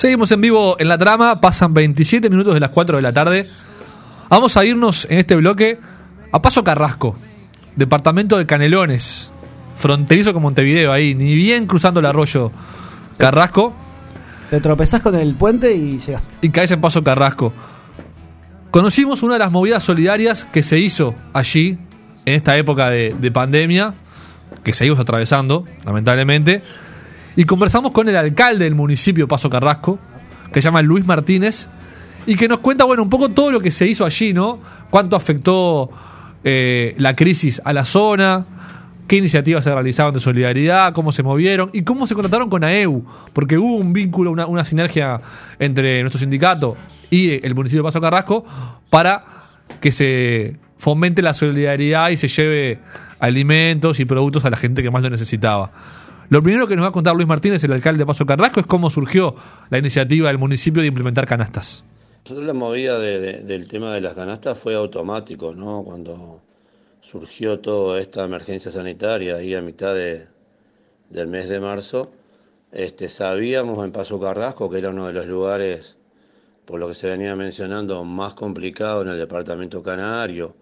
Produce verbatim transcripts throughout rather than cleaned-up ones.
Seguimos en vivo en La Trama, pasan veintisiete minutos de las cuatro de la tarde. Vamos a irnos en este bloque a Paso Carrasco, departamento de Canelones, fronterizo con Montevideo, ahí, ni bien cruzando el arroyo Carrasco. Te tropezás con el puente y llegaste. Y caes en Paso Carrasco. Conocimos una de las movidas solidarias que se hizo allí, en esta época de, de pandemia, que seguimos atravesando, lamentablemente. Y conversamos con el alcalde del municipio de Paso Carrasco, que se llama Luis Martínez, y que nos cuenta, bueno, un poco todo lo que se hizo allí, ¿no? Cuánto afectó eh, la crisis a la zona, qué iniciativas se realizaban de solidaridad, cómo se movieron y cómo se contrataron con A E U, porque hubo un vínculo, una, una sinergia entre nuestro sindicato y el municipio de Paso Carrasco para que se fomente la solidaridad y se lleve alimentos y productos a la gente que más lo necesitaba. Lo primero que nos va a contar Luis Martínez, el alcalde de Paso Carrasco, es cómo surgió la iniciativa del municipio de implementar canastas. Nosotros la movida de, de, del tema de las canastas fue automático, ¿no? Cuando surgió toda esta emergencia sanitaria ahí a mitad de, del mes de marzo, este, sabíamos en Paso Carrasco que era uno de los lugares, por lo que se venía mencionando, más complicado en el departamento canario,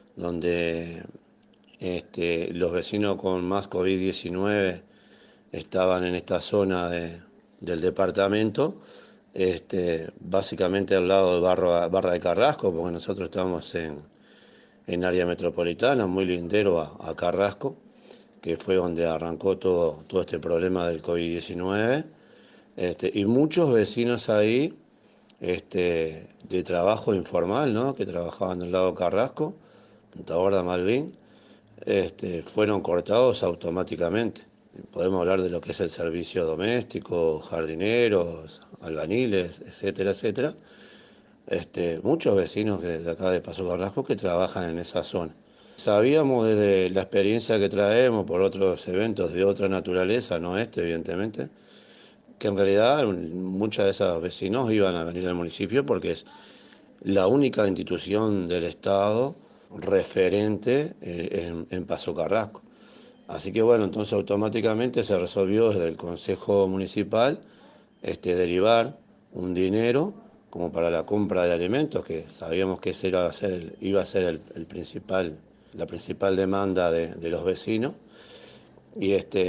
donde este, los vecinos con más COVID diecinueve estaban en esta zona de, del departamento, este, básicamente al lado de Barra, Barra de Carrasco, porque nosotros estamos en, en área metropolitana, muy lindero a, a Carrasco, que fue donde arrancó todo, todo este problema del COVID diecinueve, este, y muchos vecinos ahí este, de trabajo informal, ¿no? Que trabajaban del lado de Carrasco, Punta Gorda, Malvin, este, fueron cortados automáticamente. Podemos hablar de lo que es el servicio doméstico, jardineros, albañiles, etcétera, etcétera. Este, muchos vecinos de, de acá de Paso Carrasco que trabajan en esa zona. Sabíamos desde la experiencia que traemos por otros eventos de otra naturaleza, no este evidentemente, que en realidad muchos de esos vecinos iban a venir al municipio porque es la única institución del Estado referente en, en Paso Carrasco. Así que bueno, entonces automáticamente se resolvió desde el Consejo Municipal este, derivar un dinero como para la compra de alimentos, que sabíamos que ese iba a ser, el, iba a ser el, el principal, la principal demanda de, de los vecinos, y, este,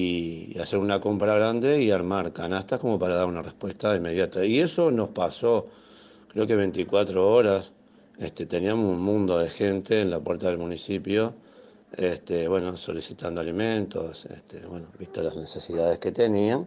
y hacer una compra grande y armar canastas como para dar una respuesta inmediata. Y eso nos pasó, creo que veinticuatro horas, este, teníamos un mundo de gente en la puerta del municipio, Este, bueno, solicitando alimentos, este, bueno, visto las necesidades que tenían.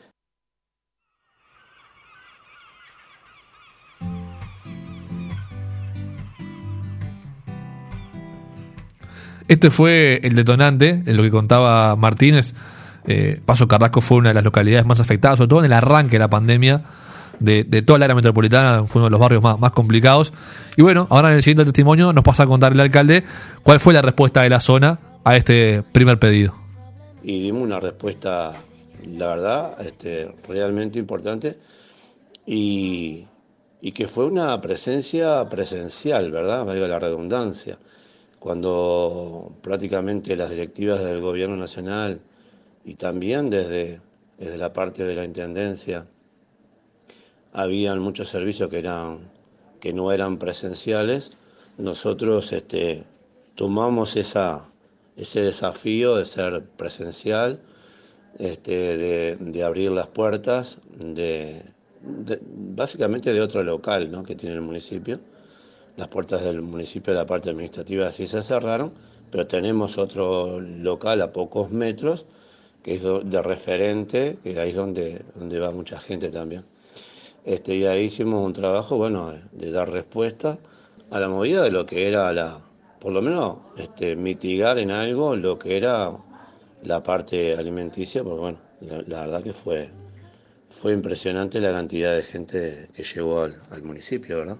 Este fue el detonante, en lo que contaba Martínez. Eh, Paso Carrasco fue una de las localidades más afectadas, sobre todo en el arranque de la pandemia, de, de toda la área metropolitana, fue uno de los barrios más, más complicados. Y bueno, ahora en el siguiente testimonio nos pasa a contar el alcalde cuál fue la respuesta de la zona a este primer pedido. Y dimos una respuesta, la verdad, este, realmente importante y, y que fue una presencia presencial, ¿verdad? Valga la redundancia. Cuando prácticamente las directivas del gobierno nacional y también desde, desde la parte de la intendencia habían muchos servicios que eran que no eran presenciales, nosotros este, tomamos esa, ese desafío de ser presencial, este, de, de abrir las puertas, de, de, básicamente de otro local, ¿no? Que tiene el municipio. Las puertas del municipio de la parte administrativa sí se cerraron, pero tenemos otro local a pocos metros, que es de referente, que ahí es donde, donde va mucha gente también. Este, y ahí hicimos un trabajo, bueno, de, de dar respuesta a la movida de lo que era la, por lo menos este, mitigar en algo lo que era la parte alimenticia, porque bueno, la, la verdad que fue, fue impresionante la cantidad de gente que llegó al, al municipio, ¿verdad?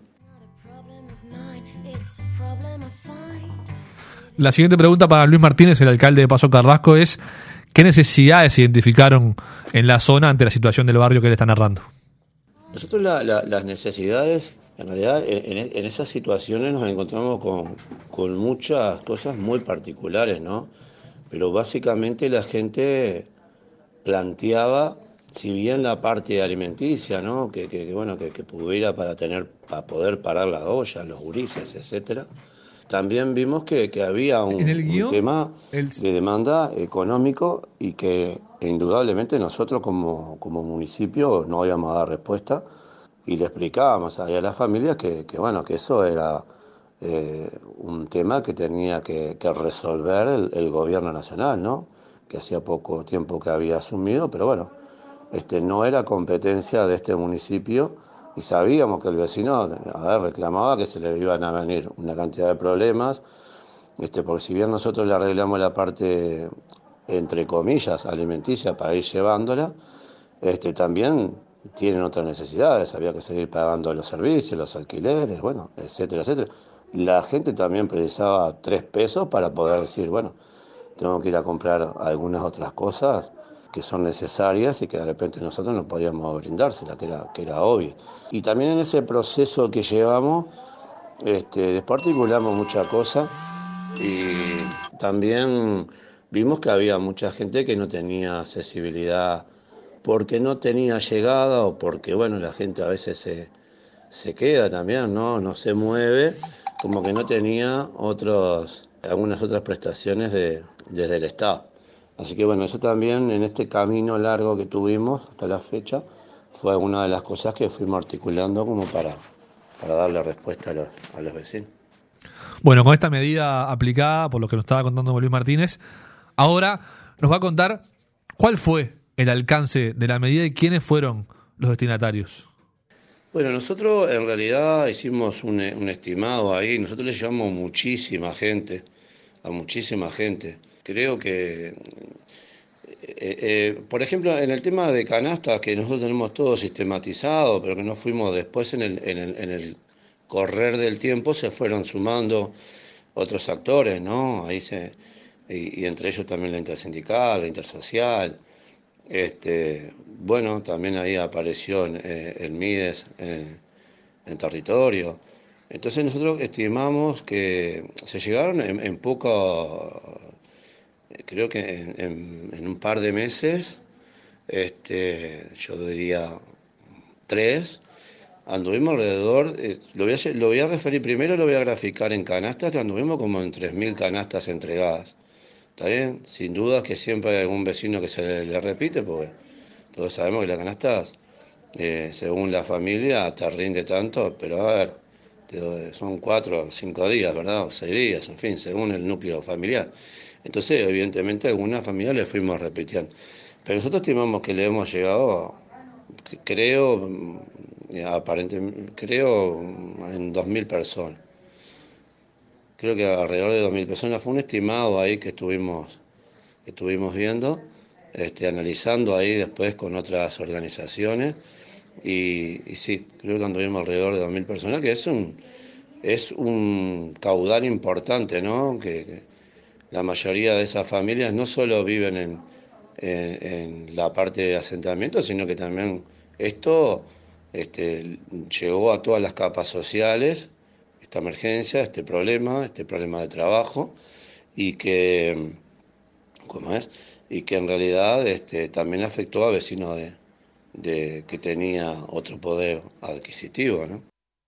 La siguiente pregunta para Luis Martínez, el alcalde de Paso Carrasco, es ¿qué necesidades se identificaron en la zona ante la situación del barrio que le está narrando? Nosotros la, la, las necesidades, en realidad en, en esas situaciones nos encontramos con, con muchas cosas muy particulares, ¿no? Pero básicamente la gente planteaba si bien la parte alimenticia, ¿no? Que, que, que, bueno, que, que pudiera para tener, para poder parar la olla, los gurises, etcétera. También vimos que, que había En un, el un guión, tema el, de demanda económico y que indudablemente nosotros como, como municipio no íbamos a dar respuesta y le explicábamos ahí a las familias que, que bueno, que eso era eh, un tema que tenía que, que resolver el, el gobierno nacional, ¿no? Que hacía poco tiempo que había asumido, pero bueno, este, no era competencia de este municipio y sabíamos que el vecino, a ver, reclamaba que se le iban a venir una cantidad de problemas, este, porque si bien nosotros le arreglamos la parte, entre comillas, alimenticia para ir llevándola, este, también tienen otras necesidades, había que seguir pagando los servicios, los alquileres, bueno, etcétera, etcétera. La gente también precisaba tres pesos para poder decir, bueno, tengo que ir a comprar algunas otras cosas que son necesarias y que de repente nosotros no podíamos brindárselas, que era, que era obvio. Y también en ese proceso que llevamos, este, desparticulamos muchas cosas y también vimos que había mucha gente que no tenía accesibilidad porque no tenía llegada o porque, bueno, la gente a veces se, se queda también, ¿no? No se mueve, como que no tenía otros, algunas otras prestaciones de, desde el Estado. Así que bueno, eso también en este camino largo que tuvimos hasta la fecha fue una de las cosas que fuimos articulando como para, para darle respuesta a los, a los vecinos. bueno, con esta medida aplicada, por lo que nos estaba contando Luis Martínez, ahora nos va a contar cuál fue el alcance de la medida y quiénes fueron los destinatarios. Bueno, nosotros en realidad hicimos un, un estimado ahí, nosotros le llevamos muchísima gente, a muchísima gente. Creo que, eh, eh, por ejemplo, en el tema de canastas, que nosotros tenemos todo sistematizado, pero que no fuimos después en el, en el, en el correr del tiempo, se fueron sumando otros actores, ¿no? Ahí se, y, y entre ellos también la intersindical, la intersocial. Este, bueno, también ahí apareció en, eh, el MIDES en, en territorio. Entonces nosotros estimamos que se llegaron en, en poco, eh, creo que en, en- en un par de meses, este, yo diría tres, anduvimos alrededor, eh, lo voy a, lle- lo voy a referir primero, lo voy a graficar en canastas, que anduvimos como en tres mil canastas entregadas. ¿Está bien? Sin duda que siempre hay algún vecino que se le, le repite, porque todos sabemos que las canastas, eh, según la familia, te rinde tanto, pero a ver, te- son cuatro o cinco días, ¿verdad? O seis días, en fin, según el núcleo familiar. Entonces, evidentemente, a algunas familias le fuimos repitiendo. Pero nosotros estimamos que le hemos llegado, c- creo, mm, aparentemente, creo mm, en dos mil personas. Creo que alrededor de dos mil personas. Fue un estimado ahí que estuvimos que estuvimos viendo, este, analizando ahí después con otras organizaciones y, y sí, creo que anduvimos alrededor de dos mil personas, que es un, es un caudal importante, ¿no? Que, que la mayoría de esas familias no solo viven en, en, en la parte de asentamiento, sino que también esto este, llegó a todas las capas sociales, esta emergencia, este problema, este problema de trabajo, y que como es, y que en realidad este, también afectó a vecinos de, de que tenía otro poder adquisitivo, ¿no?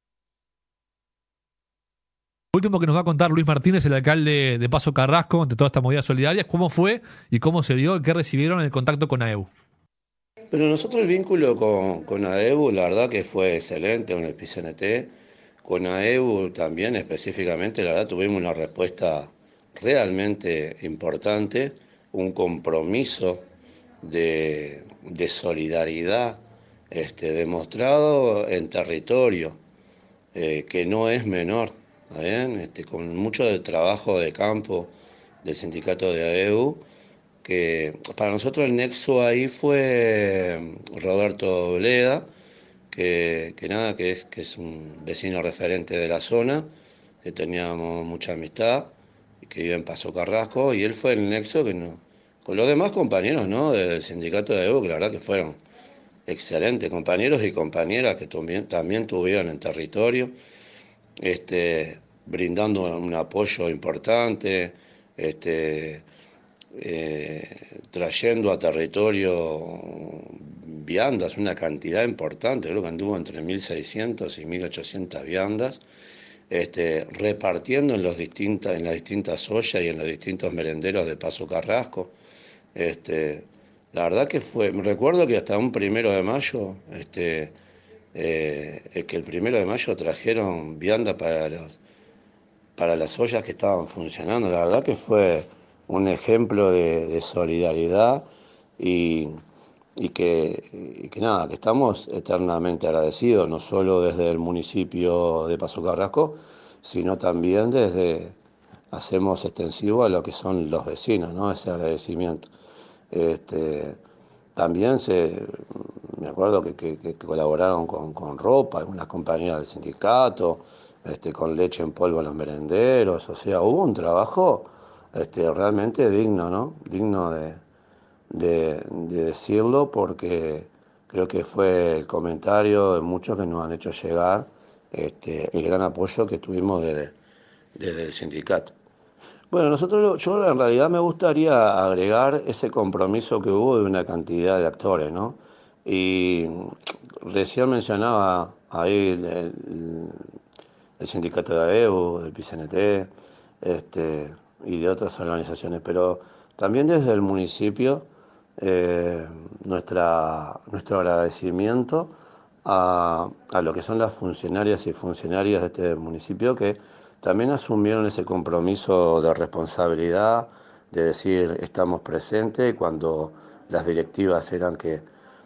Lo último que nos va a contar Luis Martínez, el alcalde de Paso Carrasco, ante toda esta movida solidaria, cómo fue y cómo se dio y qué recibieron en el contacto con A E U. Pero nosotros el vínculo con, con AEBU, la verdad que fue excelente con el P C N T, con AEBU también específicamente, la verdad tuvimos una respuesta realmente importante, un compromiso de, de solidaridad este, demostrado en territorio, eh, que no es menor, ¿está bien? Este, con mucho de trabajo de campo del sindicato de AEU, que para nosotros el nexo ahí fue Roberto Bleda, que, que nada, que es, que es un vecino referente de la zona, que teníamos mucha amistad, y que vive en Paso Carrasco, y él fue el nexo que no, con los demás compañeros, ¿no? Del sindicato de AEU, que la verdad que fueron excelentes compañeros y compañeras que también, también tuvieron en territorio, este, brindando un apoyo importante, este, eh, trayendo a territorio viandas, una cantidad importante, creo que anduvo entre mil seiscientas y mil ochocientas viandas, este, repartiendo en, los distintas, en las distintas ollas y en los distintos merenderos de Paso Carrasco. Este, la verdad que fue, me recuerdo que hasta un primero de mayo, este, eh, que el primero de mayo trajeron vianda para los, para las ollas que estaban funcionando. La verdad que fue un ejemplo de, de solidaridad y, y, que, y que nada, que estamos eternamente agradecidos, no solo desde el municipio de Paso Carrasco, sino también desde, hacemos extensivo a lo que son los vecinos, ¿no? Ese agradecimiento. Este, también se, me acuerdo que, que, que colaboraron con, con ropa, algunas compañías del sindicato, este, con leche en polvo a los merenderos, o sea, hubo un trabajo este, realmente digno, ¿no? Digno de, de, de decirlo, porque creo que fue el comentario de muchos que nos han hecho llegar este, el gran apoyo que tuvimos desde, desde el sindicato. Bueno, nosotros, yo en realidad me gustaría agregar ese compromiso que hubo de una cantidad de actores, ¿no? Y recién mencionaba ahí el, el- el sindicato de A E U, del P C N T, este, y de otras organizaciones, pero también desde el municipio eh, nuestra, nuestro agradecimiento a, a lo que son las funcionarias y funcionarias de este municipio que también asumieron ese compromiso de responsabilidad, de decir estamos presentes cuando las directivas eran que,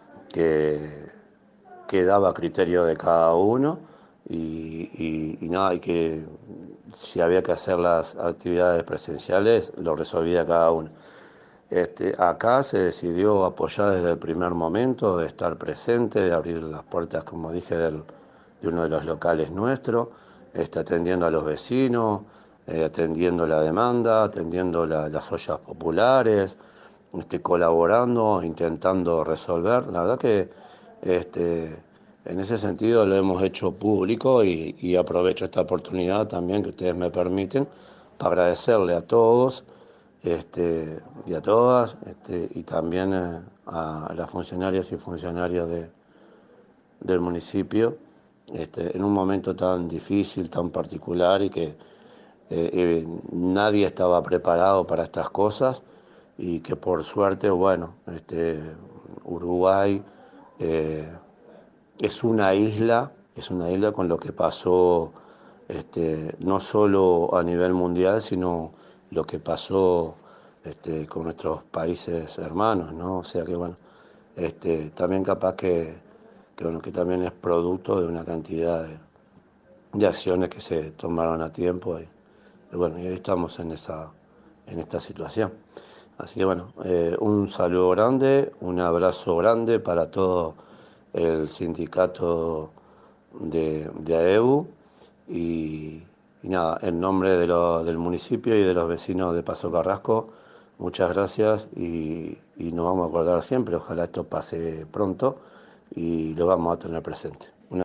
que, que daba criterio de cada uno y, y, y nada, y que si había que hacer las actividades presenciales, lo resolvía cada uno. Este, acá se decidió apoyar desde el primer momento, de estar presente, de abrir las puertas, como dije, del, de uno de los locales nuestros, este, atendiendo a los vecinos, eh, atendiendo la demanda, atendiendo la, las ollas populares, este, colaborando, intentando resolver. La verdad que este, en ese sentido lo hemos hecho público y, y aprovecho esta oportunidad también que ustedes me permiten para agradecerle a todos este, y a todas, este, y también eh, a las funcionarias y funcionarios de, del municipio, este, en un momento tan difícil, tan particular y que eh, eh, nadie estaba preparado para estas cosas y que por suerte, bueno, este, Uruguay eh, es una isla, es una isla con lo que pasó este, no solo a nivel mundial, sino lo que pasó este, con nuestros países hermanos, ¿no? O sea que bueno, este, también capaz que, que, bueno, que también es producto de una cantidad de, de acciones que se tomaron a tiempo y, y bueno, y hoy estamos en esa, en esta situación. Así que bueno, eh, un saludo grande, un abrazo grande para todo el sindicato de, de A E U y, y nada, en nombre de lo, del municipio y de los vecinos de Paso Carrasco, muchas gracias y, y nos vamos a acordar siempre, ojalá esto pase pronto y lo vamos a tener presente.